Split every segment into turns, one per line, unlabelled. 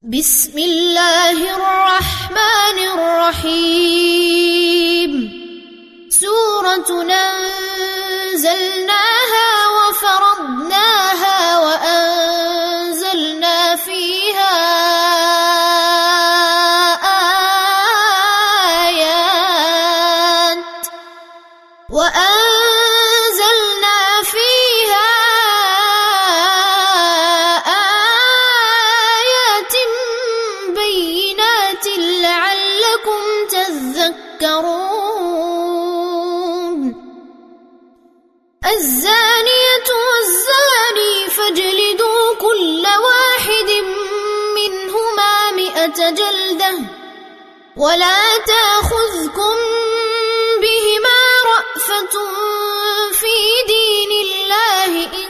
بسم الله الرحمن الرحيم سورة أنزلناها وفرضناها وأنزلنا فيها آيات بينات لعلكم تذكرون الزانية والزاني فاجلدوا كل واحد منهما 100 جلدة ولا تأخذكم بهما رأفة في دين الله إن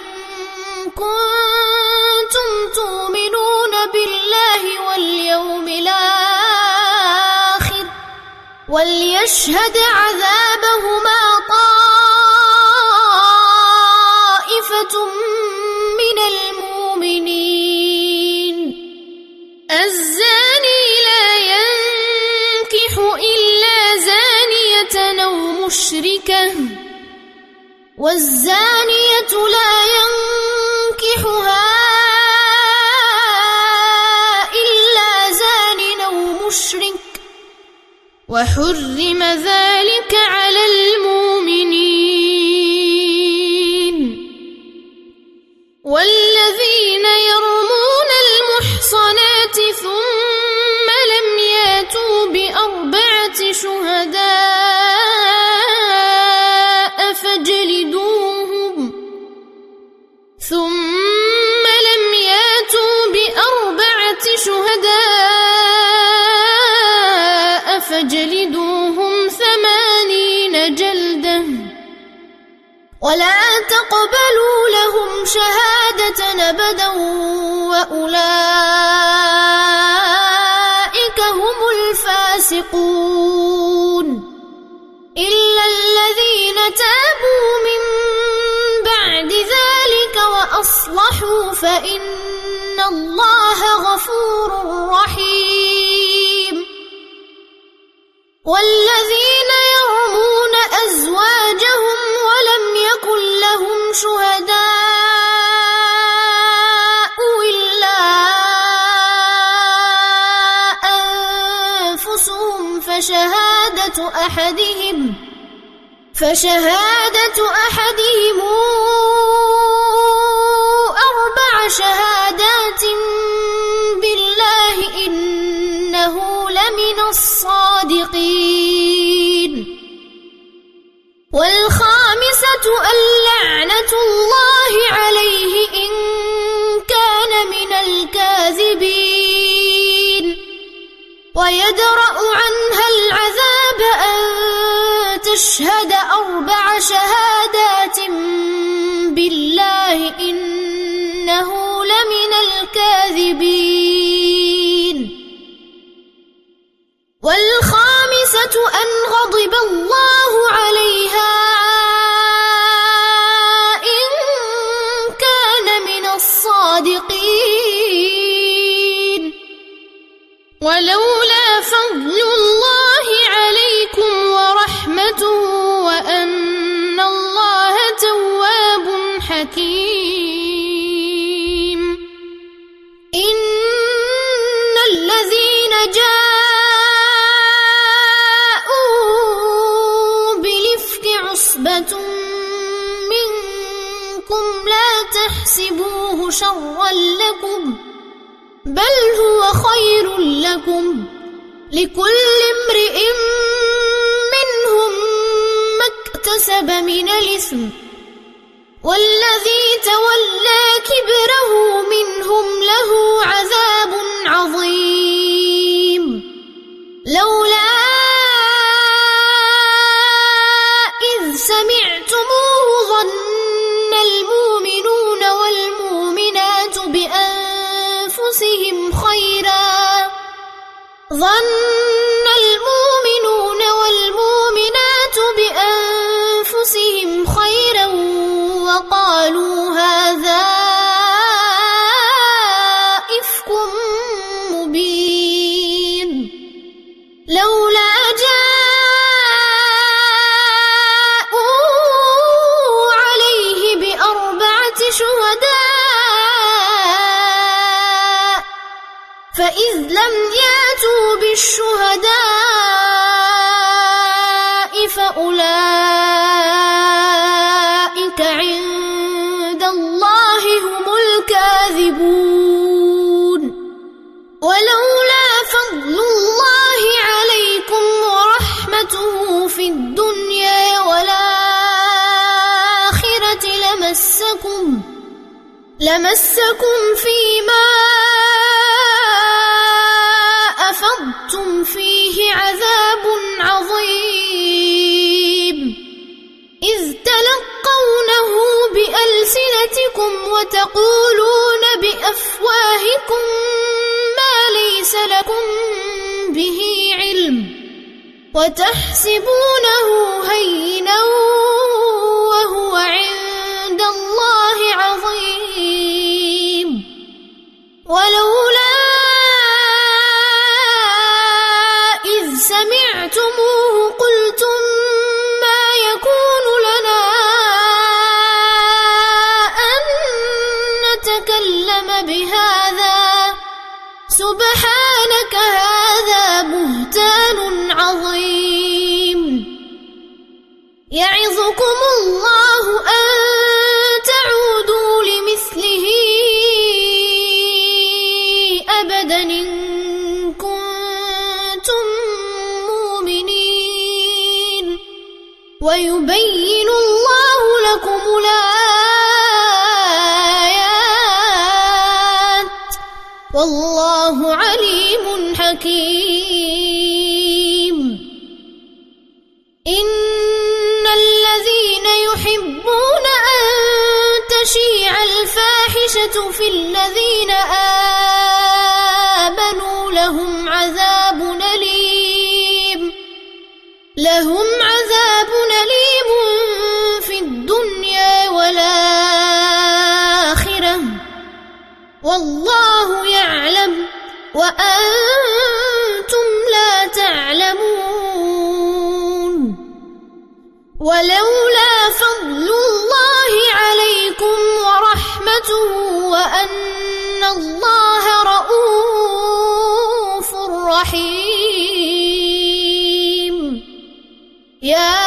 كنتم تؤمنون بالله واليوم الآخر وليشهد عذابهما طائفة من المؤمنين الزاني لا ينكح إلا زانية أو مشركة والزانية لا ينكحها إلا زان أو مشرك وحرم ذلك على المؤمنين والذين يرمون المحصنات ثم لم يأتوا ب4 شهداء فاجلدوهم 80 جلدة ولا تقبلوا لهم شهادة أبدا وأولئك هم الفاسقون إلا الذين تابوا من بعد ذلك وأصلحوا فإن الله غفور رحيم والذين يرمون أزواجهم ولم يكن لهم شهداء إلا أنفسهم فشهادة أحدهم 4 شهادات بالله إنه لمن الصادقين والخامسة اللعنة الله عليه إن كان من الكاذبين ويدرأ عنها العذاب أن تشهد 4 شهادات بالله إنه لمن الكاذبين والخامسة أن غضب الله عليها إن كان من الصادقين ولولا فضل الله عليكم ورحمته وأن الله تواب حكيم إن الذين جاءوا بالإفك عصبة منكم لا تحسبوه شرا لكم بل هو خير لكم لكل امرئ منهم ما اكتسب من الإثم والذي تولى كبره منهم له عذاب عظيم لولا إذ سمعتموه ظن المؤمنون والمؤمنات بأنفسهم خيرا وقالوا هذا إفك مبين مبين لولا جاءوا عليه ب4 شهداء فإذ لم يأتوا بالشهداء فأولئك عند الله هم الكاذبون ولولا فضل الله عليكم ورحمته في الدنيا والآخرة لمسكم فيما أفضتم فيه عذاب عظيم إذ تلقونه بألسنتكم وتقولون بأفواهكم ما ليس لكم به علم وتحسبونه هينا وهو عند الله عظيم ولولا إذ سمعتموه قلتم ما يكون لنا أن نتكلم بهذا سبحانك هذا بهتان عظيم يعظكم الله أن تعودوا لمثله أبدا إن كنتم مؤمنين ويبين الله لكم الآيات والله عليم حكيم إن الذين يحبون أن تشيع الفاحشة في الذين آمنوا لهم عذاب أليم في الدنيا والآخرة والله يعلم وأنتم لا تعلمون ولولا فضل الله عليكم ورحمته وأن الله رؤوف رحيم يا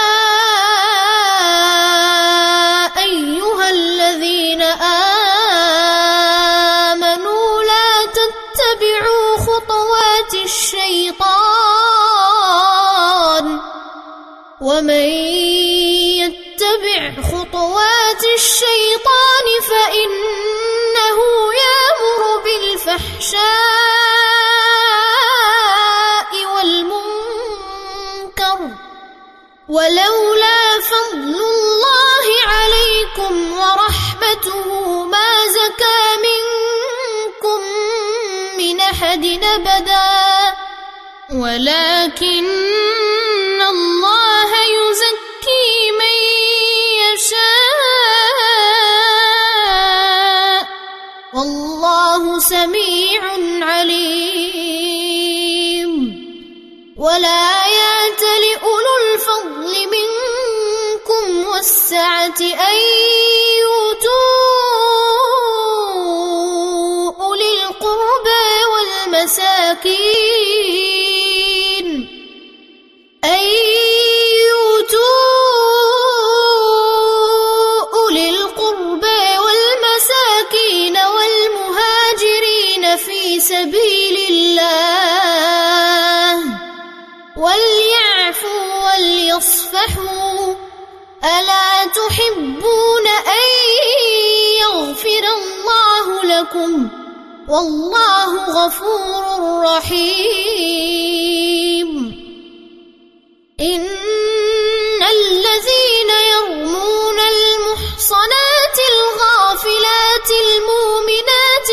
أيها الذين آمنوا لا تتبعوا خطوات الشيطان ومن يتبع خطوات الشيطان فإنه يأمر بالفحشاء والمنكر ولولا فضل الله عليكم ورحمته ما زكى منكم من أحد أبدا ولكن الله يزكي من يشاء والله سميع عليم ولا يأتل أولو الفضل منكم والسعة أن يؤتوا أولي القربى والمساكين والمهاجرين في سبيل الله وليعفوا وليصفحوا ألا تحبون أن يغفر الله لكم والله غفور رحيم إن الذين يرمون المحصنات الغافلات المؤمنات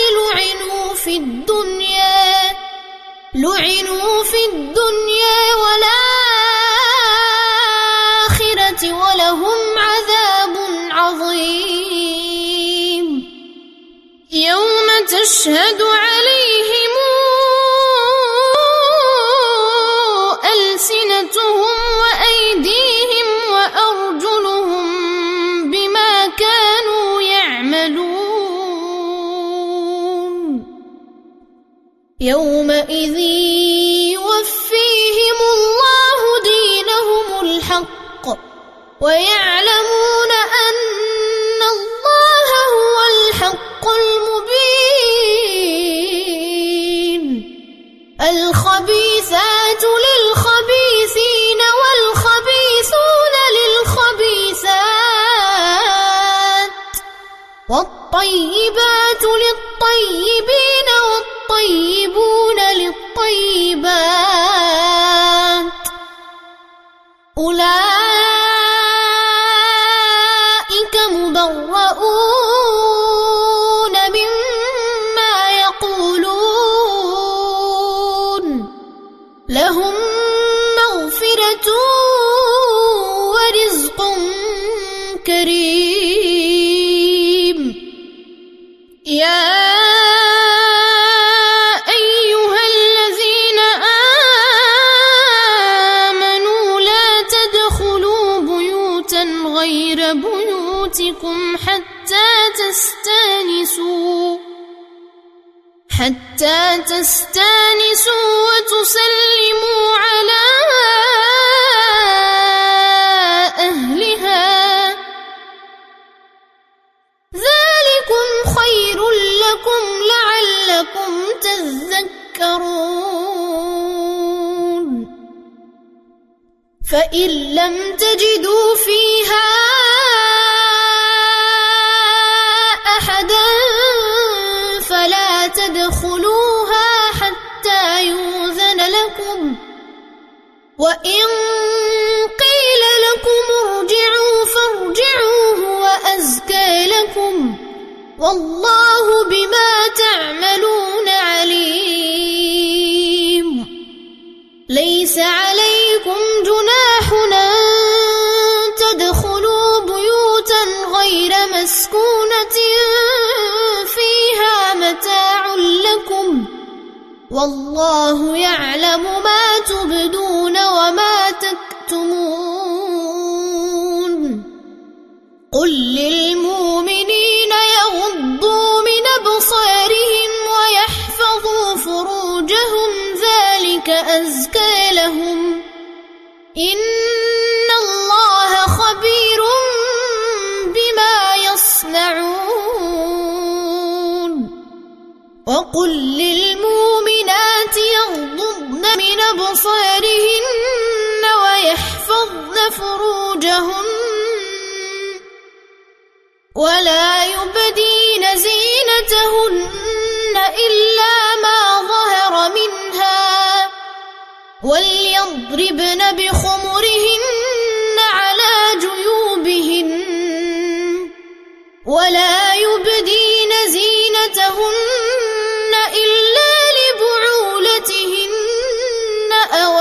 لعنوا في الدنيا والآخرة ولهم عذاب عظيم يوم تشهد عليهم يومئذ يوفيهم الله دينهم الحق ويعلمون أن الله هو الحق المبين الخبيثات للخبيثين والخبيثون للخبيثات والطيبات للطيبين والطيبون للطيبات أولئك مبرؤون مما يقولون لهم مغفرة ورزق كريم يا أيها الذين آمنوا لا تدخلوا بيوتا غير بيوتكم حتى تستانسوا وتسلموا على أهلها ذلكم خير لكم لعلكم تذكرون فإن لم تجدوا فيها أحدا فلا تدخلوها حتى يؤذن لكم وإن قيل لكم ارجعوا فارجعوا هو أزكى لكم والله بما تعملون عليم ليس عليكم جناح أن تدخلوا بيوتا غير مسكونة فيها متاع لكم والله يعلم ما تبدون وما تكتمون قل للمؤمنين يغضوا من أبصارهم ويحفظوا فروجهم ذلك أزكى لهم إن الله خبير بما يصنعون وقل للمؤمنات يغضضن من أبصارهن ويحفظن فروجهن ولا يبدين زينتهن إلا ما ظهر منها وليضربن بخمرهن على جيوبهن ولا يبدين زينتهن إلا لبعولتهن أو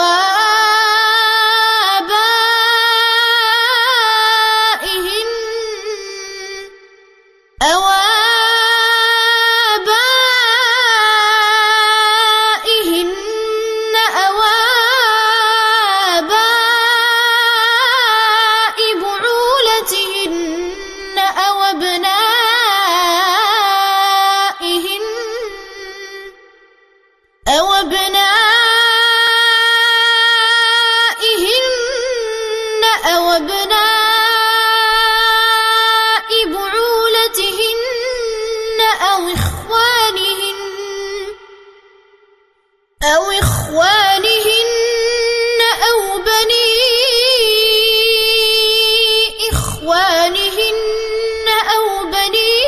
إخوانهن أو بني إخوانهن أو بني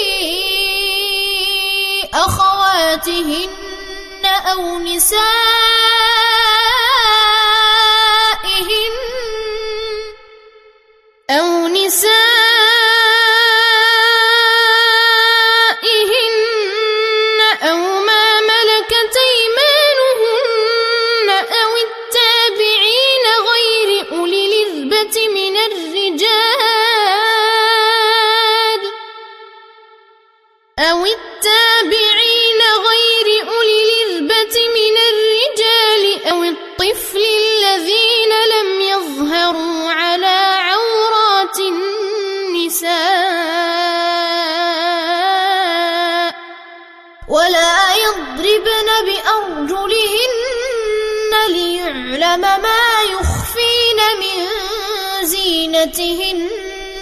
أخواتهن أو نسائهن أو ما ملكت أيمانهن أو التابعين غير أولي الإربة من الرجال بأرجلهن ليعلم ما يخفين من زينتهن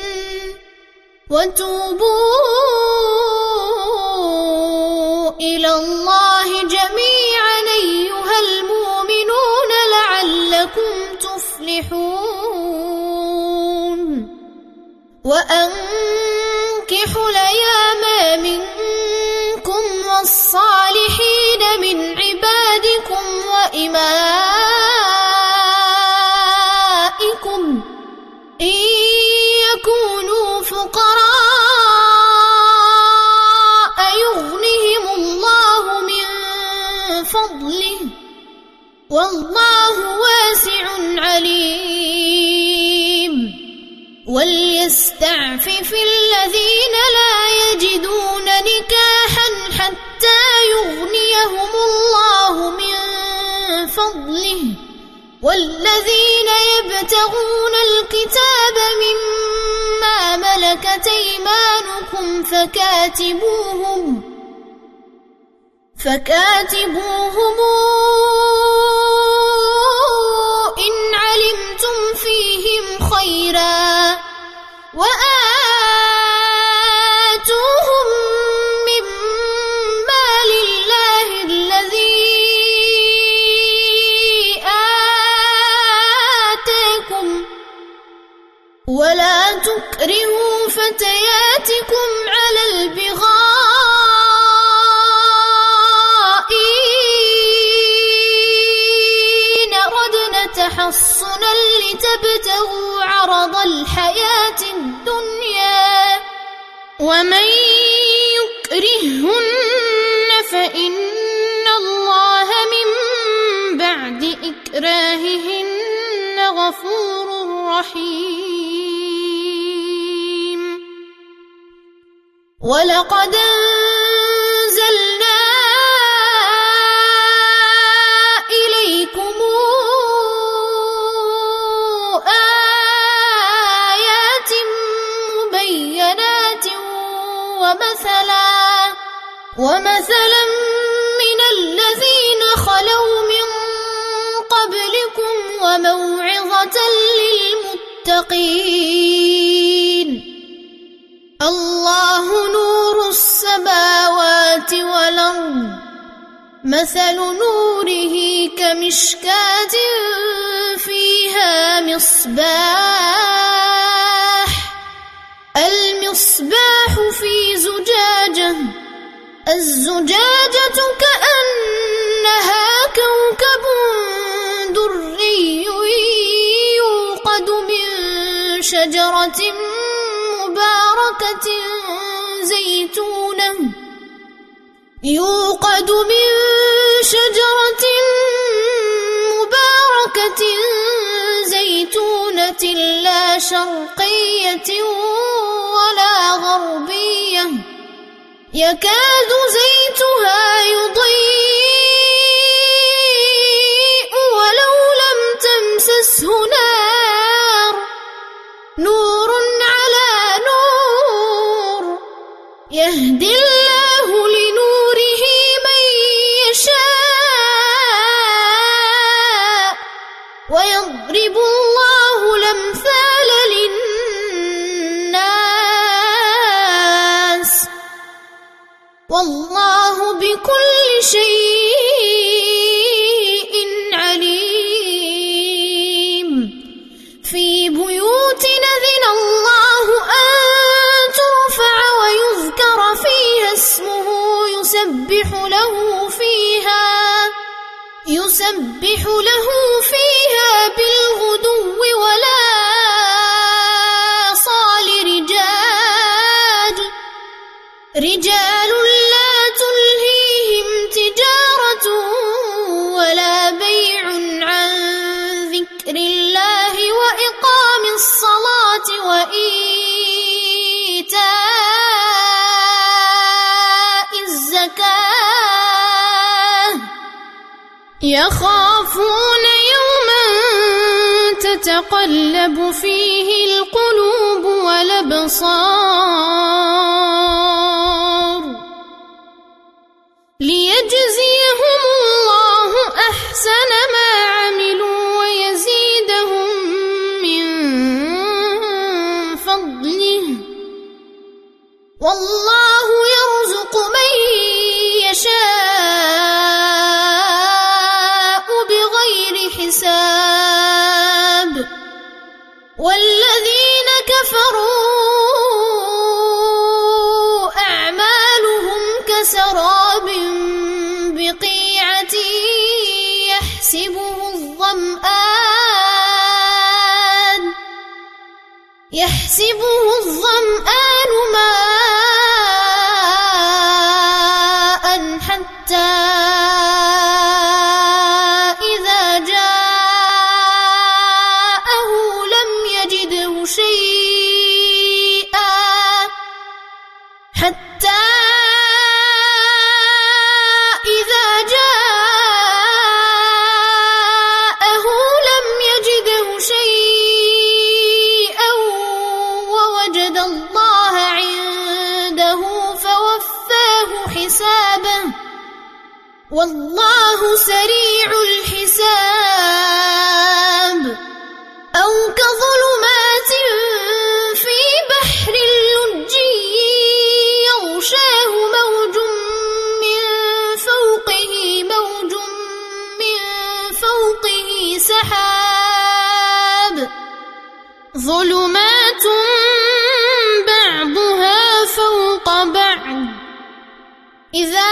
وتوبوا إلى الله جميعا أيها المؤمنون لعلكم تفلحون وأنكحوا الأيام منكم والصالحين من عبادكم وإمائكم إن يكونوا فقراء يغنهم الله من فضله والله واسع عليم وليستعفف الذين لا يجدون نكاحا حتى يغنيهم الله من فضله والذين يبتغون الكتاب مما ملكت أيمانكم فكاتبوهم إن علمتم فيهم خيرا وآتوهم من مال الله الذي آتاكم ولا تكرهوا فتياتكم على البغاء إن أردنا تحصنا لتبتغوا عرض الحياة الدنيا ومن يكرهن فإن الله من بعد إكراههن غفور رحيم ولقد أنزلنا إليكم آيات مبينات ومثلا من الذين خلوا من قبلكم وموعظة للمتقين الله نور السماوات والأرض مثل نوره كمشكاة فيها المصباح في زجاجة الزجاجة كأنها كوكب دري يوقد من شجرة مباركة زيتونة لا شرقية ولا غربية يكاد زيتها يضيء ولو لم تمسسه نور على نور يهدي الله لنوره من يشاء ويضرب الله الأمثال للناس والله بكل شيء عليم في بيوت أذن الله أن ترفع ويذكر فيها اسمه يسبح له فيها بالغدو ولا صال رجال لا تلهيهم تجارة ولا بيع عن ذكر الله وإقام الصلاة وإيتاء الزكاة يخافون يوما تتقلب فيه القلوب والأبصار ليجزيهم سيئة يحسبه الظمآن ماء حتى إذا جاءه لم يجده شيئا ووجد الله عنده فوفاه حسابه والله سريع الحساب أو كظلمات في بحر لجي يغشاه موج من فوقه سحاب ظلمات بعضها فوق بعض إذا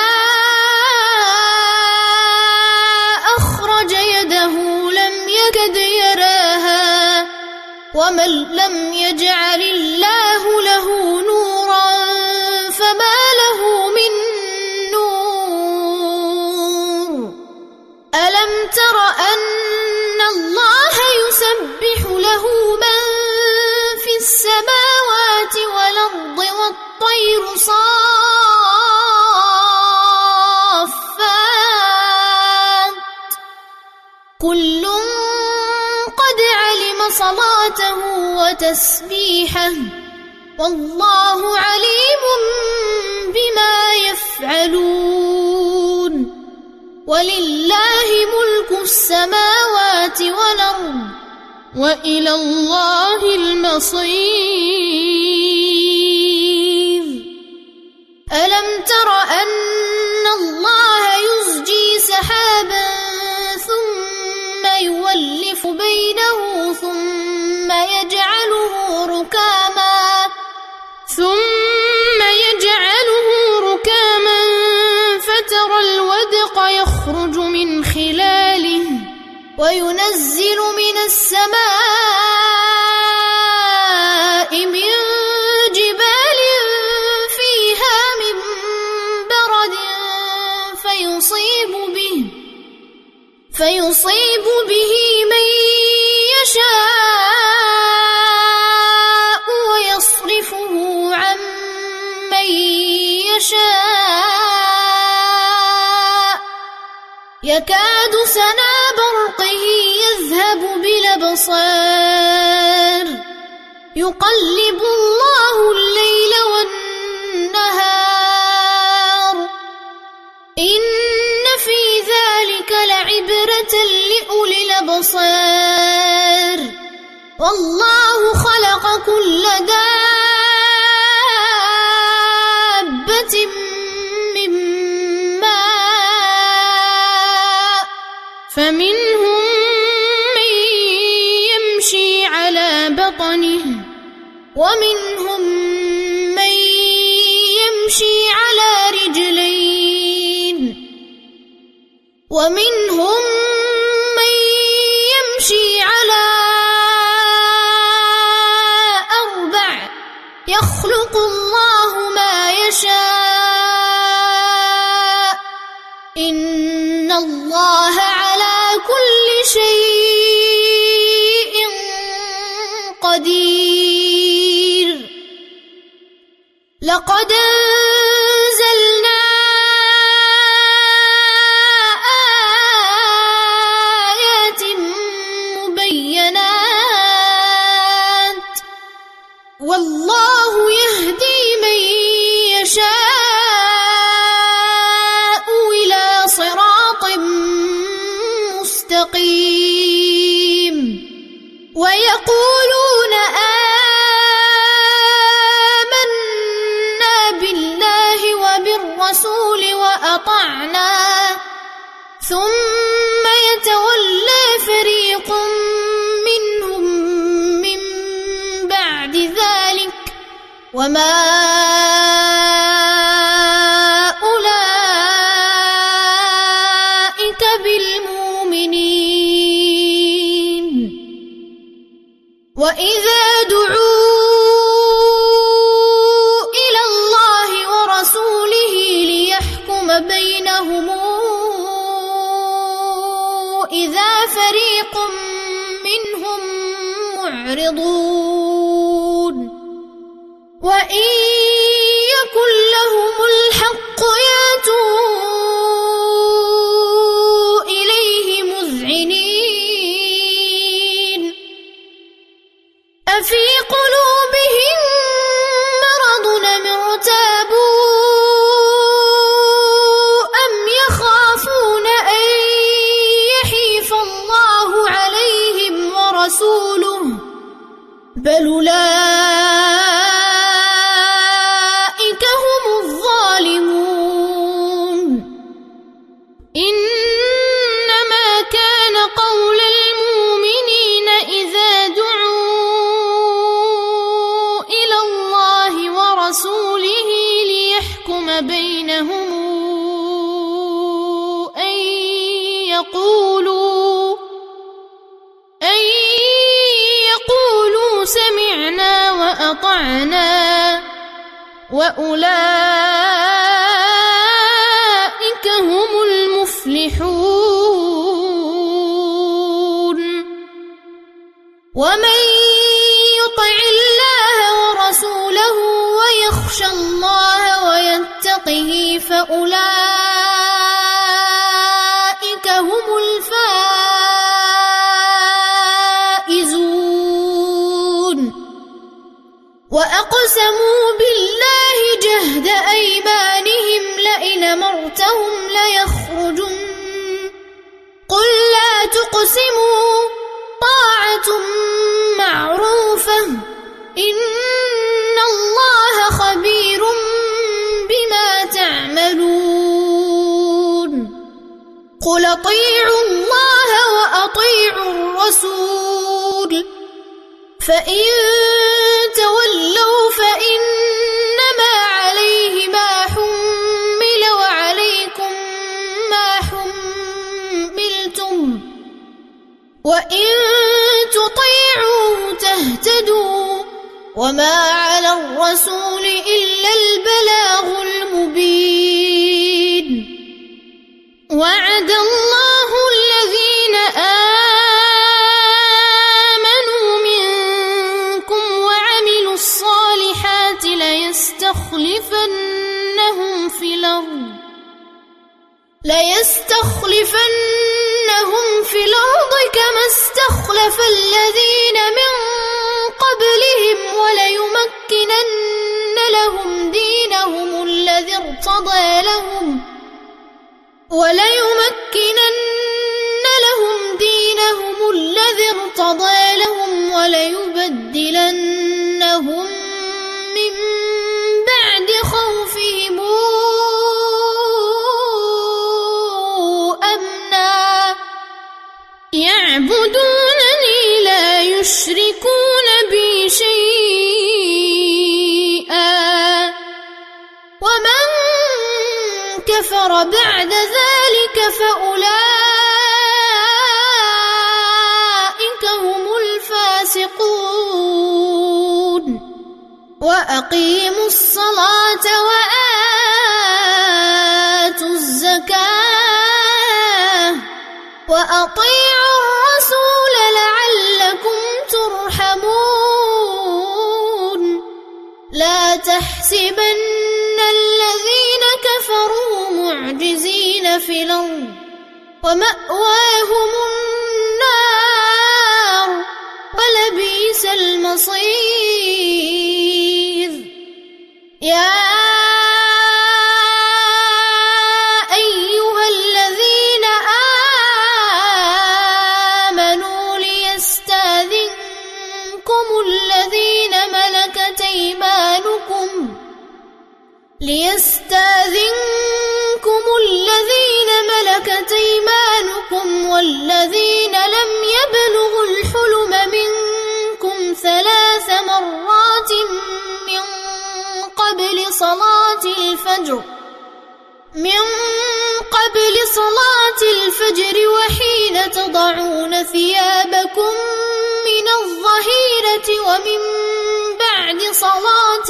أخرج يده لم يكد يراها ومن لم يجعل الله له نورا فما له من نور ألم تر أن الله يسبح له من في السماوات والأرض والطير صافات كل قد علم صلاته وتسبيحه والله عليم بما يفعلون ولله ملك السماوات والأرض وإلى الله المصير ألم تر أن الله يزجي سحابا ثم يولف بينه ثم يجعله ركاما فترى الودق يخرج من خلاله وينزل من السماء من جبال فيها من برد فيصيب به من يشاء ويصرفه عن من يشاء يكاد سنا برقه يذهب بالأبصار يقلب الله الليل والنهار إن في ذلك لعبرة لأولي الأبصار والله خلق كل دابة من ماء فمنهم من يمشي على بطنه ومنهم من يمشي على رجلين ومنهم من يمشي على أربع يخلق الله ما يشاء إن الله على كل شيء قدير لقد أنزلنا آيات مبينات والله يهدي من يشاء إلى صراط مستقيم ويقولون آمنا بالله وبالرسول وأطعنا ثم يتولى فريق منهم من بعد ذلك وما بالمؤمنين وإذا دعوا إلى الله ورسوله ليحكم بينهم إذا فريق منهم معرضون وإن يكن لهم الحق يأتوا إليه مذعنين أفي قلوبهم مرض أم ارتابوا أم يخافون أن يحيف الله عليهم ورسوله بل أولئك هم الظالمون إنما كان قول المؤمنين إذا دعوا إلى الله ورسوله ليحكم بينهم أن يقولوا سمعنا وأطعنا وأولئك هم المفلحون ومن يطع الله ورسوله ويخشى الله ويتقه فأولئك هم الفائزون وأقسموا بالله جهد أيمانهم لئن أمرتهم ليخرجن قل لا تقسموا طاعة معروفة إن الله خبير بما تعملون قل أطيعوا الله وأطيعوا الرسول فإن تولوا فإنما عليه ما حمل وعليكم ما حملتم وإن تطيعوه تهتدوا وما على الرسول إلا البلاغ المبين وعد الله الذين آمنوا منكم وعملوا الصالحات ليستخلفنهم في الأرض كما استخلف الذين من قبلهم وليمكنن لهم دينهم الذي ارتضى لهم وليبدلنهم من بعد خوفهم أمنا يعبدونني لا يشركون بي شيئا ومن كفر بعد ذلك فأولئك هم الفاسقون وأقيموا الصلاة وآتوا الزكاة وأطيعوا الرسول لعلكم ترحمون لا تحسبن الذين كفروا معجزين في الأرض ومأواهم النار ولبئس المصير يا أيها الذين آمنوا ليستأذنكم الذين ملكت أيمانكم والذين لم يبلغوا الحلم منكم 3 مرات من قبل صلاة الفجر تضعون ثيابكم من الظهيرة ومن بعد صلاة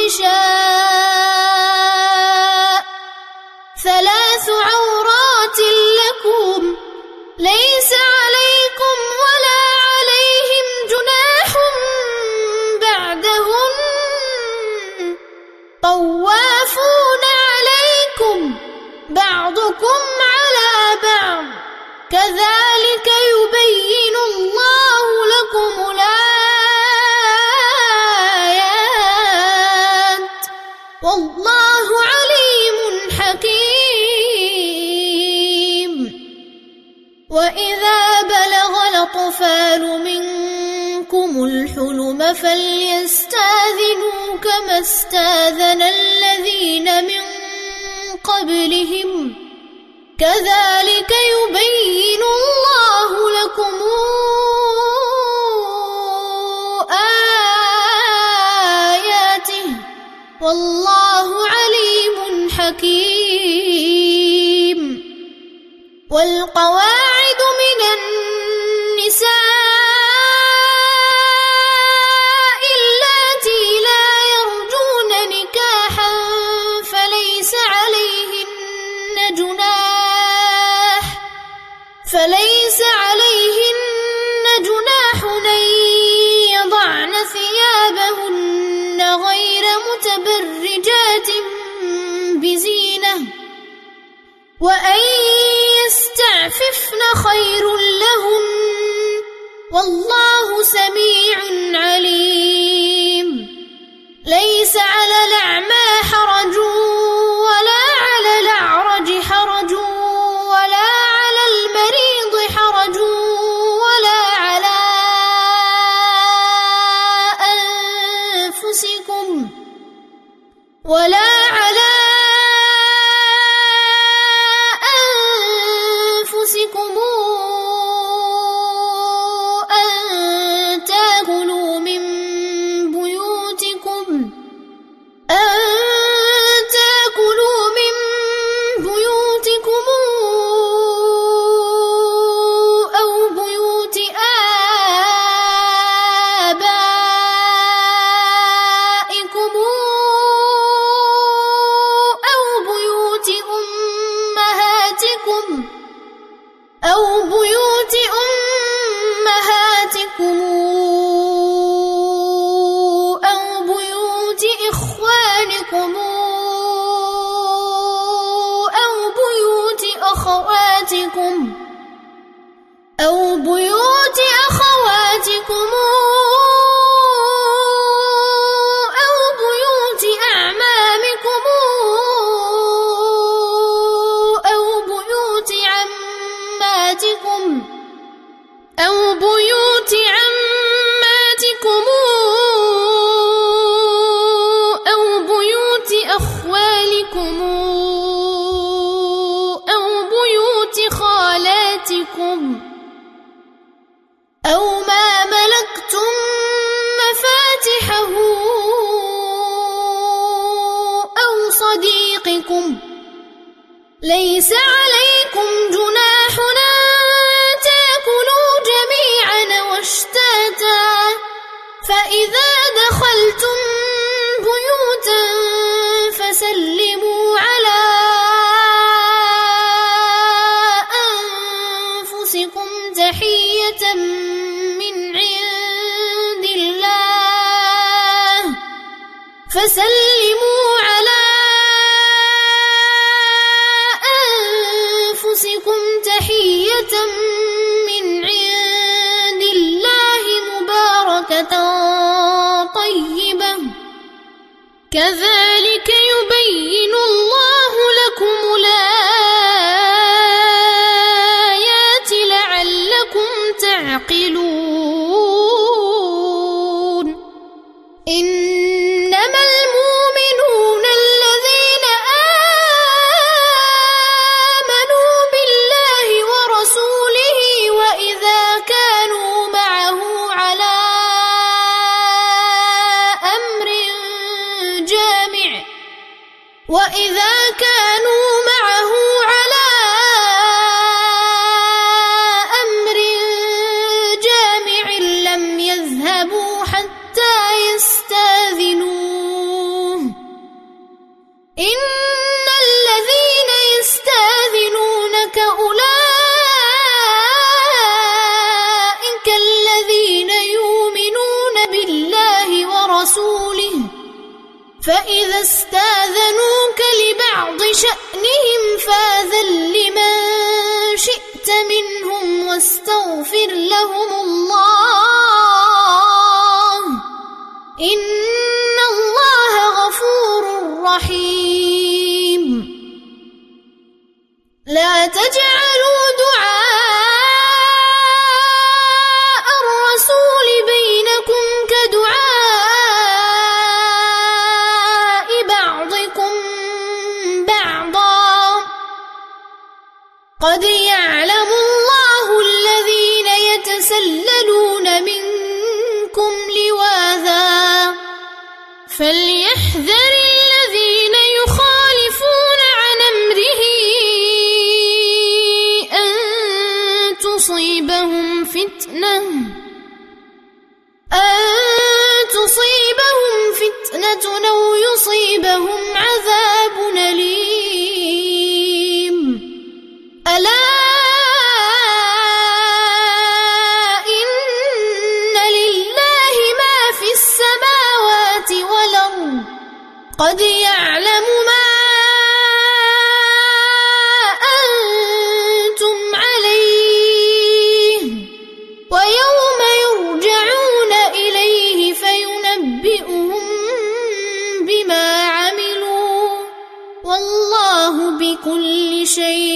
العشاء 3 عورات لكم ليس عليكم ولا عليهم جناح بعدهن طوافون عليكم بعضكم على بعض كذلك يبين الله لكم الآيات والله عليم حكيم. وإذا بلغ الأطفال منكم الحلم فليستاذنوا كما استاذن الذين من قبلهم كذلك يبين الله لكم آياته والله عليم حكيم. والقواعد من النساء اللاتي لا يرجون نكاحا فليس عليهن جناح أن يضعن ثيابهن غير متبرجات بزينة وأن يستعففن خير لهن والله سميع عليم. ليس على الأعمى حرج ولا على الأعرج حرج ولا على المريض حرج ولا على أنفسكم أن تأكلوا من بيوتكم أو بيوت آبائكم أو بيوت أمهاتكم أو بيوت إخوانكم أو بيوت أخواتكم أو بيوت أعمامكم أو بيوت عماتكم أو بيوت أخوالكم أو بيوت خالاتكم أو ما ملكتم مفاتحه أو صديقكم ليس عليكم جناح أن تأكلوا جميعا واشتاتا فإذا دخلتم بيوتا فسلموا على أنفسكم تحية من عند الله مباركة طيبة كذلك يبين الله لكم الآيات لعلكم تعقلون. إنما المؤمنون الذين آمنوا بالله ورسوله وإذا كانوا معه على أمر منهم واستغفر لهم الله إن الله غفور رحيم لا تجعلوا دعاء الرسول بينكم كدعاء بعضكم بعضا قد يعلم الله الذين يتسللون منكم لواذا فليحذر الذين يخالفون عن أمره أن تصيبهم فتنة أو يصيبهم عذاب أليم ألا إن لله ما في السماوات والأرض قد يعلم ما أنتم عليه ويوم يرجعون إليه فينبئهم بما عملوا والله بكل شيء